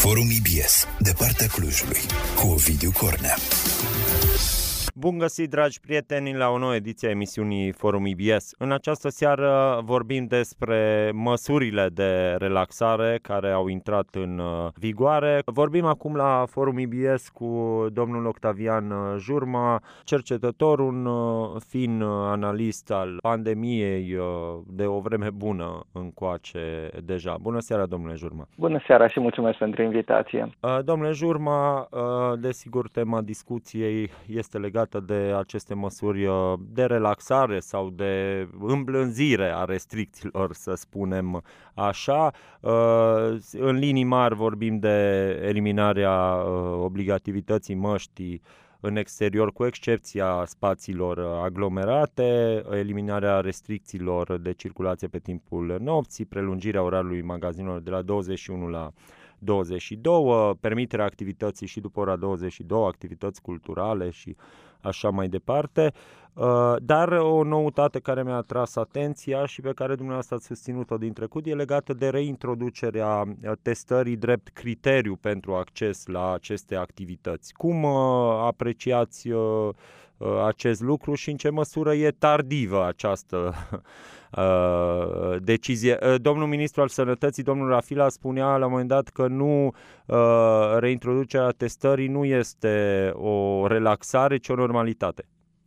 Forum IBS, de partea Clujului, cu Ovidiu Cornea. Bun găsit, dragi prieteni, la o nouă ediție a emisiunii Forum IBS. În această seară vorbim despre măsurile de relaxare care au intrat în vigoare. Vorbim acum la Forum IBS cu domnul Octavian Jurma, cercetător, un fin analist al pandemiei de o vreme bună încoace deja. Bună seara, domnule Jurma! Bună seara și mulțumesc pentru invitație! Domnule Jurma, desigur, tema discuției este legată de aceste măsuri de relaxare sau de îmblânzire a restricțiilor, să spunem așa. În linii mari vorbim de eliminarea obligativității măștii în exterior, cu excepția spațiilor aglomerate, eliminarea restricțiilor de circulație pe timpul nopții, prelungirea orarului magazinelor de la 21 la 22, permiterea activității și după ora 22, activități culturale și așa mai departe. Dar o noutate care mi-a atras atenția și pe care dumneavoastră ați susținut-o din trecut e legată de reintroducerea testării drept criteriu pentru acces la aceste activități. Cum apreciați acest lucru și în ce măsură e tardivă această decizie? Domnul ministru al Sănătății, domnul Rafila, spunea la un moment dat că reintroducerea testării nu este o relaxare, ci o normalitate.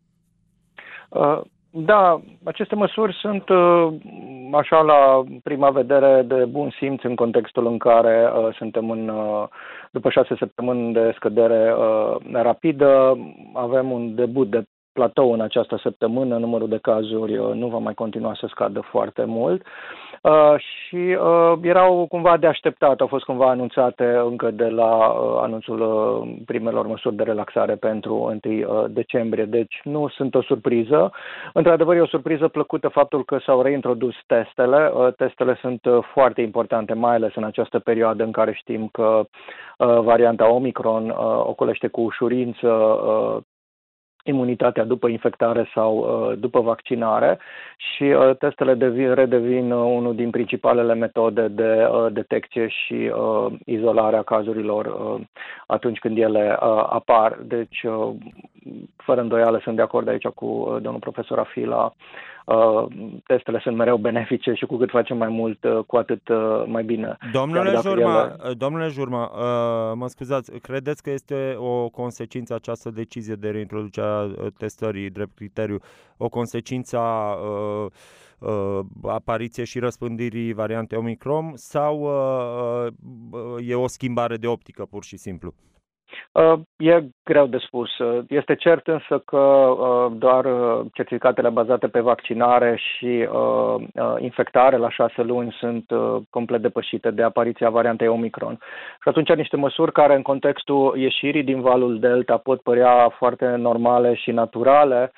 Da, aceste măsuri sunt așa la prima vedere de bun simț în contextul în care suntem după 6 săptămâni de scădere rapidă, avem un debut de platou în această săptămână, numărul de cazuri nu va mai continua să scadă foarte mult și erau cumva de așteptat, au fost cumva anunțate încă de la anunțul primelor măsuri de relaxare pentru 1 decembrie, deci nu sunt o surpriză. Într-adevăr, e o surpriză plăcută faptul că s-au reintrodus testele. Testele sunt foarte importante, mai ales în această perioadă în care știm că varianta Omicron ocolește cu ușurință imunitatea după infectare sau după vaccinare și testele redevin unul din principalele metode de detecție și izolare a cazurilor atunci când ele apar. Deci, fără îndoială, sunt de acord aici cu domnul profesor Rafila. Testele sunt mereu benefice și cu cât facem mai mult, cu atât mai bine. Domnule Jurma, mă scuzați, credeți că este o consecință această decizie de reintroducere a testării drept criteriu, o consecință a apariției și răspândirii variantei Omicron sau e o schimbare de optică pur și simplu? E greu de spus. Este cert însă că doar certificatele bazate pe vaccinare și infectare la 6 luni sunt complet depășite de apariția variantei Omicron. Și atunci niște măsuri care în contextul ieșirii din valul Delta pot părea foarte normale și naturale,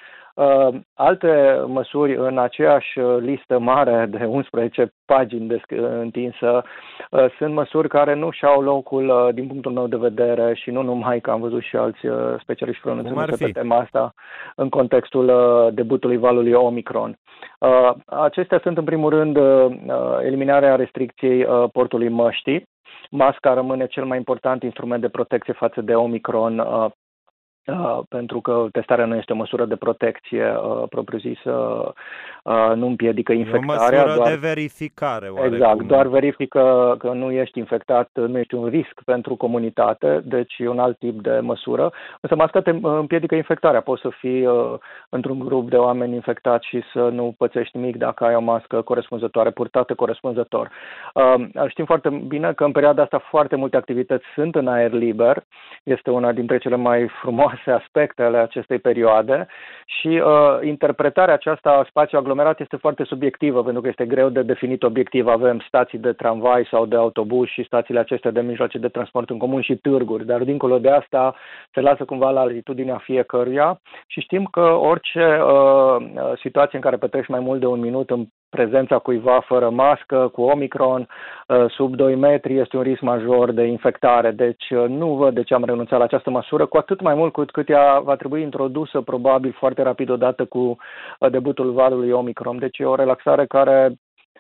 alte măsuri în aceeași listă mare de 11 pagini întinsă sunt măsuri care nu și-au locul din punctul meu de vedere și nu numai, că am văzut și alți specialiști pronunțându-se pe tema asta în contextul debutului valului Omicron. Acestea sunt în primul rând eliminarea restricției portului măștii. Masca rămâne cel mai important instrument de protecție față de Omicron, pentru că testarea nu este o măsură de protecție propriu-zisă, nu împiedică infectarea. E o măsură de verificare. Oarecum. Exact, doar verifică că nu ești infectat, nu ești un risc pentru comunitate, deci e un alt tip de măsură. Însă masca te împiedică infectarea. Poți să fii într-un grup de oameni infectați și să nu pățești nimic dacă ai o mască corespunzătoare, purtată corespunzător. Știm foarte bine că în perioada asta foarte multe activități sunt în aer liber. Este una dintre cele mai frumoase aspecte ale acestei perioade și interpretarea aceasta a spațiului aglomerat este foarte subiectivă, pentru că este greu de definit obiectiv. Avem stații de tramvai sau de autobuz și stațiile acestea de mijloace de transport în comun și târguri, dar dincolo de asta se lasă cumva la latitudinea fiecăruia și știm că orice situație în care petreci mai mult de un minut în prezența cuiva fără mască, cu Omicron, sub 2 metri, este un risc major de infectare. Deci nu văd de ce am renunțat la această măsură, cu atât mai mult cu cât ea va trebui introdusă probabil foarte rapid odată cu debutul valului Omicron. Deci e o relaxare care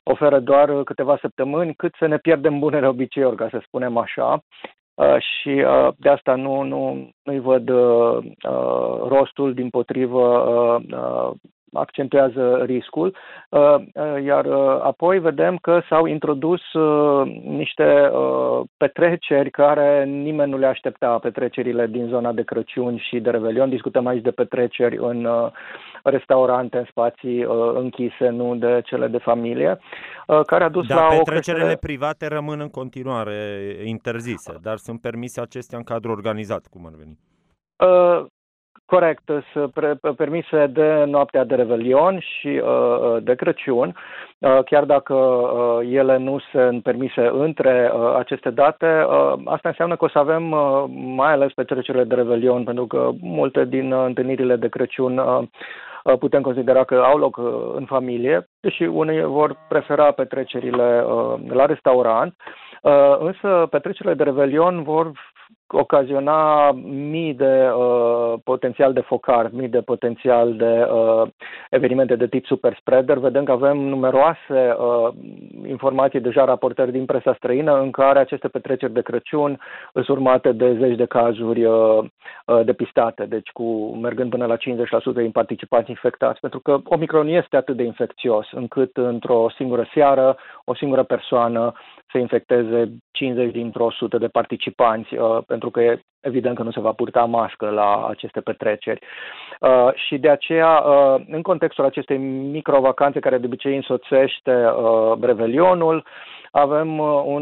oferă doar câteva săptămâni, cât să ne pierdem bunele obiceiuri, ca să spunem așa. Și de asta nu-i văd rostul, dimpotrivă accentuează riscul, iar apoi vedem că s-au introdus niște petreceri care nimeni nu le aștepta, petrecerile din zona de Crăciun și de Revelion. Discutăm aici de petreceri în restaurante, în spații închise, nu de cele de familie, care a dus la o petrecerile private rămân în continuare interzise, dar sunt permise acestea în cadru organizat, cum ar veni. Corect, sunt permise de noaptea de Revelion și de Crăciun, chiar dacă ele nu sunt permise între aceste date. Asta înseamnă că o să avem, mai ales petrecerile de Revelion, pentru că multe din întâlnirile de Crăciun putem considera că au loc în familie, deși unii vor prefera petrecerile la restaurant, însă petrecerile de Revelion vor ocaziona mii de potențial de focar, mii de potențial de evenimente de tip super spreader. Vedem că avem numeroase informații, deja raportări din presa străină, în care aceste petreceri de Crăciun sunt urmate de zeci de cazuri depistate, deci mergând până la 50% din participanți infectați, pentru că Omicron este atât de infecțios, încât într-o singură seară, o singură persoană să infecteze 50 dintr-o 100 de participanți, pentru că e evident că nu se va purta mască la aceste petreceri. Și de aceea, în contextul acestei microvacanțe care de obicei însoțește Revelionul, avem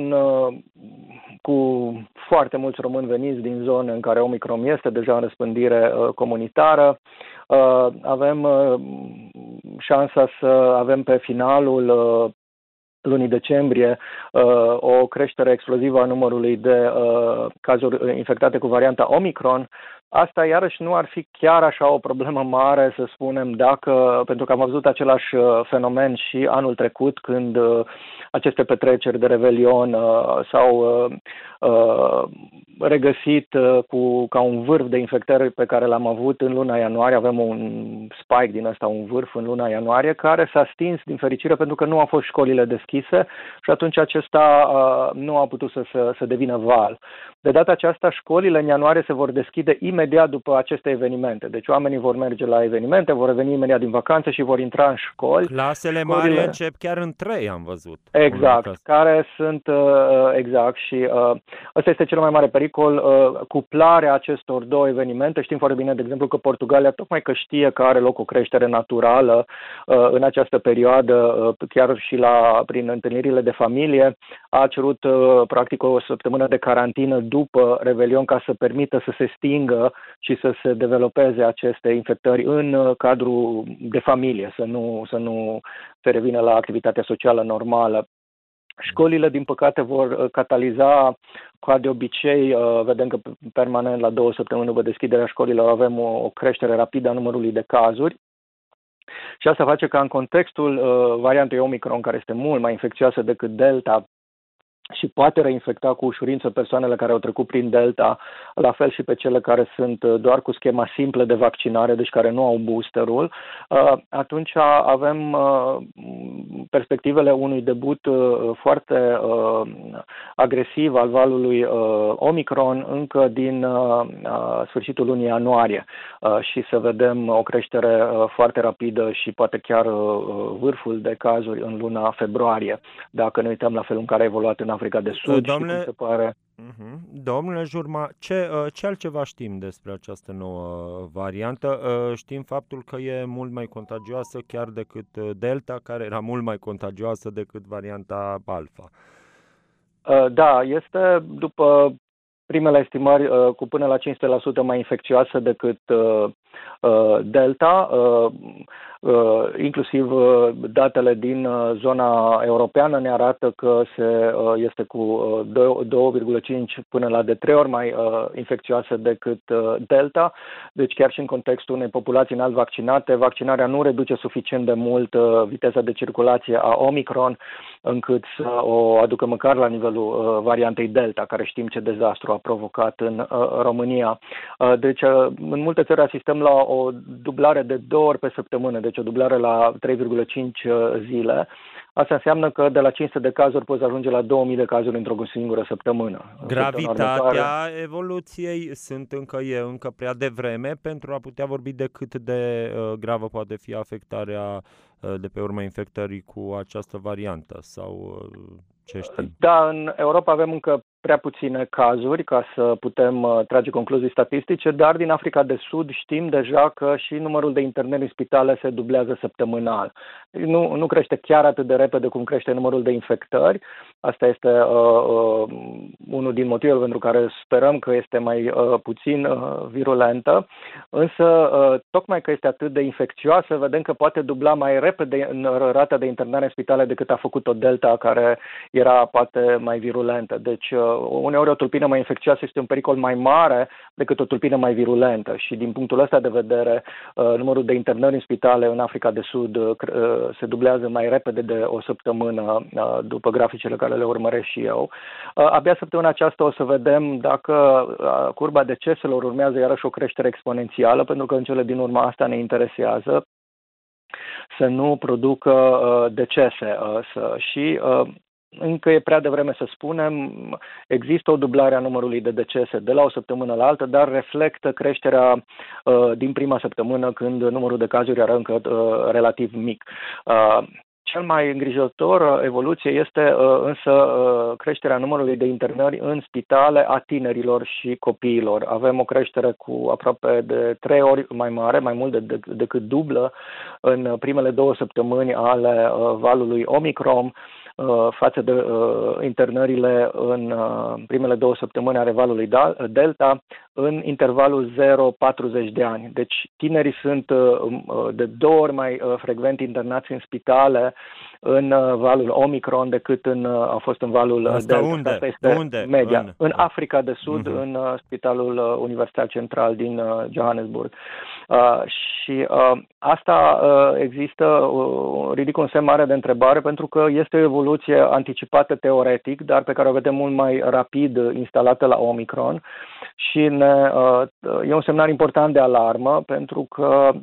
cu foarte mulți români veniți din zone în care Omicron este deja în răspândire comunitară. Avem șansa să avem pe finalul lunii decembrie o creștere explozivă a numărului de cazuri infectate cu varianta Omicron. Asta iarăși nu ar fi chiar așa o problemă mare, să spunem, pentru că am văzut același fenomen și anul trecut, când aceste petreceri de Revelion s-au regăsit ca un vârf de infectări pe care l-am avut în luna ianuarie. Avem un spike din ăsta, un vârf în luna ianuarie, care s-a stins din fericire pentru că nu au fost școlile deschise și atunci acesta nu a putut să devină val. De data aceasta, școlile în ianuarie se vor deschide imediat după aceste evenimente. Deci oamenii vor merge la evenimente, vor reveni imediat din vacanțe și vor intra în școli. Clasele mari încep chiar în 3, am văzut. Exact, care sunt, exact, și ăsta este cel mai mare pericol, cuplarea acestor două evenimente. Știm foarte bine, de exemplu, că Portugalia, tocmai că știe că are loc o creștere naturală în această perioadă, chiar și prin întâlnirile de familie, a cerut practic o săptămână de carantină după Revelion ca să permită să se stingă și să se developeze aceste infectări în cadrul de familie, să nu se revină la activitatea socială normală. Școlile, din păcate, vor cataliza, ca de obicei, vedem că permanent la 2 săptămâni după deschiderea școlilor avem o creștere rapidă a numărului de cazuri. Și asta face ca în contextul variantei Omicron, care este mult mai infecțioasă decât Delta, și poate reinfecta cu ușurință persoanele care au trecut prin Delta, la fel și pe cele care sunt doar cu schema simplă de vaccinare, deci care nu au boosterul, atunci avem perspectivele unui debut foarte agresiv al valului Omicron încă din sfârșitul lunii ianuarie și să vedem o creștere foarte rapidă și poate chiar vârful de cazuri în luna februarie, dacă ne uităm la felul în care a evoluat în Africa de Sud. Domnule, și cum se pare. Domnule Jurma, ce altceva știm despre această nouă variantă? Știm faptul că e mult mai contagioasă chiar decât Delta, care era mult mai contagioasă decât varianta Alpha. Da, este, după primele estimări, cu până la 500% mai infecțioasă decât Delta, inclusiv datele din zona europeană ne arată că este cu 2,5 până la de 3 ori mai infecțioasă decât Delta. Deci chiar și în contextul unei populații înalt vaccinate, vaccinarea nu reduce suficient de mult viteza de circulație a Omicron, încât să o aducă măcar la nivelul variantei Delta, care știm ce dezastru a provocat în România. Deci în multe țări asistăm la o dublare de 2 ori pe săptămână, deci o dublare la 3,5 zile. Asta înseamnă că de la 500 de cazuri poți ajunge la 2000 de cazuri într-o singură săptămână. Gravitatea evoluției e încă prea devreme pentru a putea vorbi de cât de gravă poate fi afectarea de pe urma infectării cu această variantă sau ce știi? Da, în Europa avem încă prea puține cazuri ca să putem trage concluzii statistice, dar din Africa de Sud știm deja că și numărul de internări în spitale se dublează săptămânal. Nu crește chiar atât de repede cum crește numărul de infectări. Asta este unul din motivele pentru care sperăm că este mai puțin virulentă, însă tocmai că este atât de infecțioasă, vedem că poate dubla mai repede rata de internare în spitale decât a făcut-o Delta, care era poate mai virulentă. Deci uneori o tulpină mai infecțioasă este un pericol mai mare decât o tulpină mai virulentă și din punctul ăsta de vedere numărul de internări în spitale în Africa de Sud se dublează mai repede de o săptămână după graficele care le urmăresc și eu. Abia săptămâna aceasta o să vedem dacă curba deceselor urmează iarăși o creștere exponențială, pentru că în cele din urmă asta ne interesează, să nu producă decese și încă e prea devreme să spunem, există o dublare a numărului de decese de la o săptămână la alta, dar reflectă creșterea din prima săptămână când numărul de cazuri era încă relativ mic. Cel mai îngrijorător evoluție este însă creșterea numărului de internări în spitale a tinerilor și copiilor. Avem o creștere cu aproape de 3 ori mai mare, mai mult decât dublă în primele 2 săptămâni ale valului Omicron față de internările în primele 2 săptămâni ale valului Delta în intervalul 0-40 de ani. Deci tinerii sunt de 2 ori mai frecvent internați în spitale în valul Omicron decât a fost în valul Delta. Asta este media. În Africa de Sud, în Spitalul Universitar Central din Johannesburg. Și asta ridică un semn mare de întrebare pentru că este o evoluție anticipată teoretic, dar pe care o vedem mult mai rapid instalată la Omicron și e un semnal important de alarmă pentru că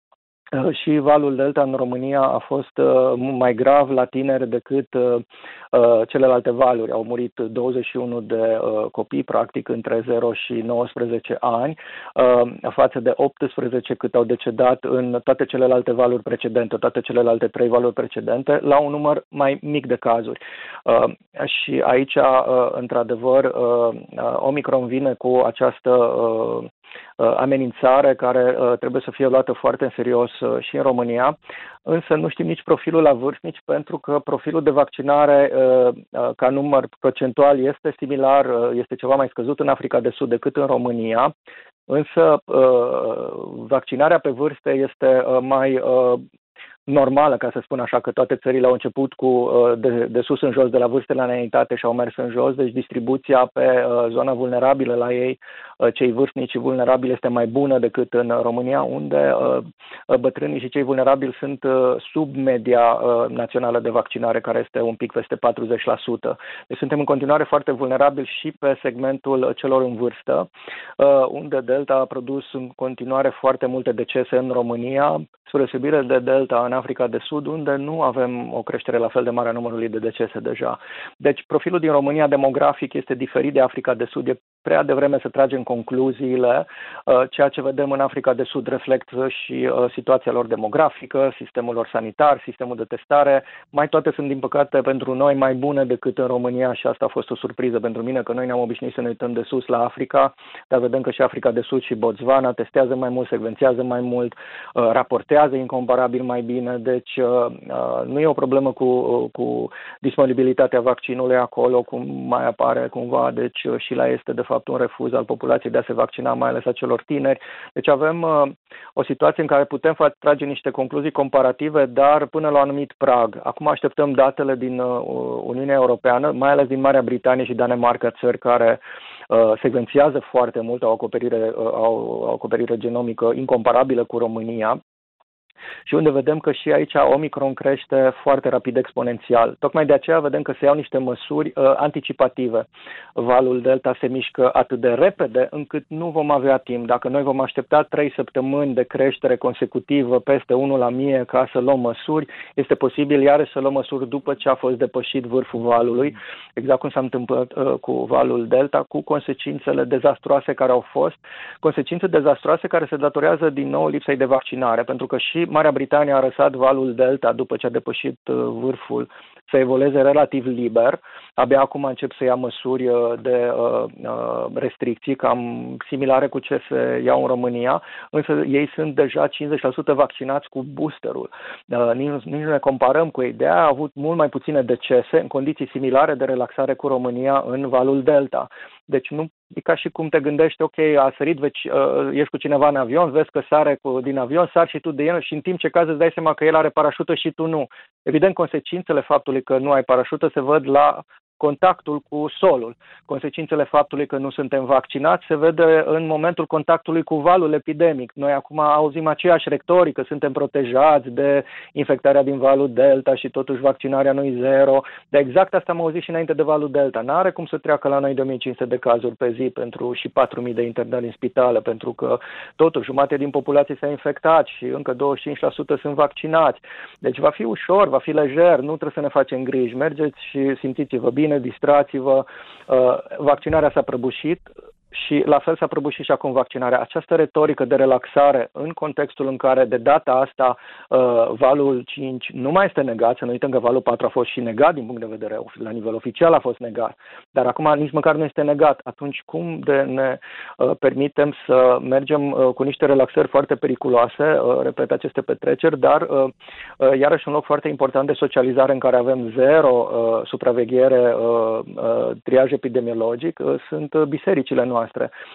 și valul Delta în România a fost mai grav la tineri decât celelalte valuri. Au murit 21 de copii, practic, între 0 și 19 ani, față de 18 cât au decedat în toate celelalte valuri precedente, toate celelalte 3 valuri precedente, la un număr mai mic de cazuri. Și aici, într-adevăr, Omicron vine cu această amenințare care trebuie să fie luată foarte în serios și în România, însă nu știm nici profilul la vârstnici pentru că profilul de vaccinare ca număr procentual este similar, este ceva mai scăzut în Africa de Sud decât în România, însă vaccinarea pe vârste este mai normală, ca să spun așa, că toate țările au început de sus în jos, de la vârste la înaintate și au mers în jos, deci distribuția pe zona vulnerabilă la ei, cei vârstnici și vulnerabili, este mai bună decât în România, unde bătrânii și cei vulnerabili sunt sub media națională de vaccinare, care este un pic peste 40%. Deci suntem în continuare foarte vulnerabili și pe segmentul celor în vârstă, unde Delta a produs în continuare foarte multe decese în România, spre deosebire de Delta în Africa de Sud, unde nu avem o creștere la fel de mare a numărului de decese deja. Deci profilul din România demografic este diferit de Africa de Sud. E prea devreme să tragem concluziile. Ceea ce vedem în Africa de Sud reflectă și situația lor demografică, sistemul lor sanitar, sistemul de testare. Mai toate sunt, din păcate, pentru noi mai bune decât în România și asta a fost o surpriză pentru mine, că noi ne-am obișnuit să ne uităm de sus la Africa, dar vedem că și Africa de Sud și Botswana testează mai mult, secvențează mai mult, raportează incomparabil mai bine, deci nu e o problemă cu disponibilitatea vaccinului acolo, cum mai apare cumva, deci și la este de fapt un refuz al populației de a se vaccina, mai ales a celor tineri. Deci avem o situație în care putem trage niște concluzii comparative, dar până la un anumit prag. Acum așteptăm datele din Uniunea Europeană, mai ales din Marea Britanie și Danemarca, țări care secvențiază foarte mult, au o acoperire genomică incomparabilă cu România. și unde vedem că și aici Omicron crește foarte rapid exponențial. Tocmai de aceea vedem că se iau niște măsuri anticipative. Valul Delta se mișcă atât de repede încât nu vom avea timp. Dacă noi vom aștepta 3 săptămâni de creștere consecutivă peste 1 la 1000 ca să luăm măsuri, este posibil iarăși să luăm măsuri după ce a fost depășit vârful valului, exact cum s-a întâmplat cu valul Delta, cu consecințele dezastruoase care au fost, consecințe dezastruoase care se datorează din nou lipsei de vaccinare, pentru că și Marea Britanie a lăsat valul Delta după ce a depășit vârful să evolueze relativ liber. Abia acum încep să ia măsuri de restricții cam similare cu ce se iau în România, însă ei sunt deja 50% vaccinați cu boosterul. Nici nu ne comparăm cu ei. De-aia a avut mult mai puține decese în condiții similare de relaxare cu România în valul Delta. Deci nu e ca și cum te gândești, ok, a sărit, ești cu cineva în avion, vezi că sare din avion, sari și tu de el și în timp ce caz îți dai seama că el are parașută și tu nu. Evident, consecințele faptului că nu ai parașută se văd la contactul cu solul. Consecințele faptului că nu suntem vaccinați se vede în momentul contactului cu valul epidemic. Noi acum auzim aceeași retorică, suntem protejați de infectarea din valul Delta și totuși vaccinarea nu-i zero. De exact asta am auzit și înainte de valul Delta. N-are cum să treacă la noi de 1500 de cazuri pe zi și 4000 de internări în spitale, pentru că totuși jumătate din populație s-a infectat și încă 25% sunt vaccinați. Deci va fi ușor, va fi lejer, nu trebuie să ne facem griji. Mergeți și simțiți-vă bine, vaccinarea. Vaccinarea s-a prăbușit și la fel s-a prăbușit și acum vaccinarea. Această retorică de relaxare în contextul în care de data asta valul 5 nu mai este negat, să nu uităm că valul 4 a fost și negat din punct de vedere la nivel oficial a fost negat, dar acum nici măcar nu este negat. Atunci cum de ne permitem să mergem cu niște relaxări foarte periculoase, repet, aceste petreceri, dar iarăși un loc foarte important de socializare în care avem zero supraveghere, triaj epidemiologic, sunt bisericile noastre.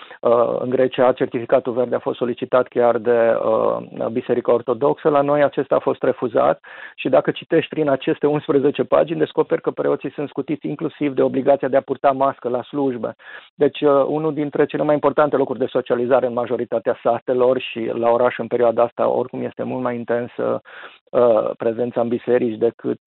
În Grecia, certificatul verde a fost solicitat chiar de Biserica Ortodoxă. La noi acesta a fost refuzat și dacă citești prin aceste 11 pagini, descoperi că preoții sunt scutiți inclusiv de obligația de a purta mască la slujbe. Deci, unul dintre cele mai importante locuri de socializare în majoritatea satelor și la oraș în perioada asta, oricum este mult mai intensă prezența în biserici decât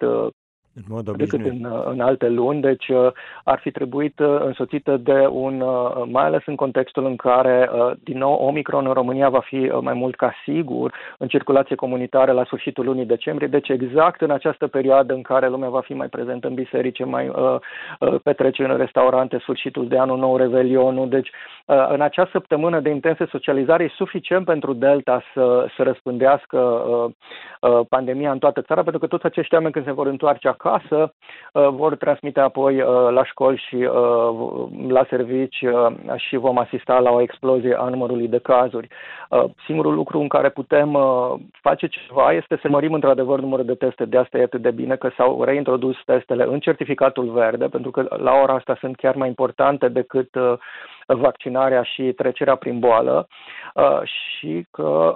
în alte luni, deci ar fi trebuit însoțită de mai ales în contextul în care, din nou, Omicron în România va fi mai mult ca sigur în circulație comunitară la sfârșitul lunii decembrie, deci exact în această perioadă în care lumea va fi mai prezentă în biserici, mai petrece în restaurante, sfârșitul de anul nou, revelionul, deci în acea săptămână de intense socializare e suficient pentru Delta să răspândească pandemia în toată țara, pentru că toți acești oameni când se vor întoarce acasă vor transmite apoi la școli și la servici și vom asista la o explozie a numărului de cazuri. Singurul lucru în care putem face ceva este să mărim într-adevăr numărul de teste. De asta e atât de bine că s-au reintrodus testele în certificatul verde, pentru că la ora asta sunt chiar mai importante decât vaccinarea și trecerea prin boală și că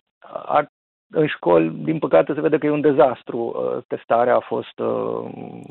în școli, din păcate, se vede că e un dezastru. Testarea a fost